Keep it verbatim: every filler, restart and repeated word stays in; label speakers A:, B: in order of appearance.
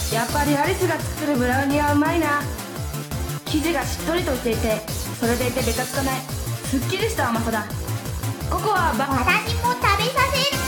A: やっぱりアリスが作るブラウニーはうまいな。生地がしっとりとしていて、それでいてベタつかないすっきりした甘さだ。ココアはバ
B: 私も食べさせる。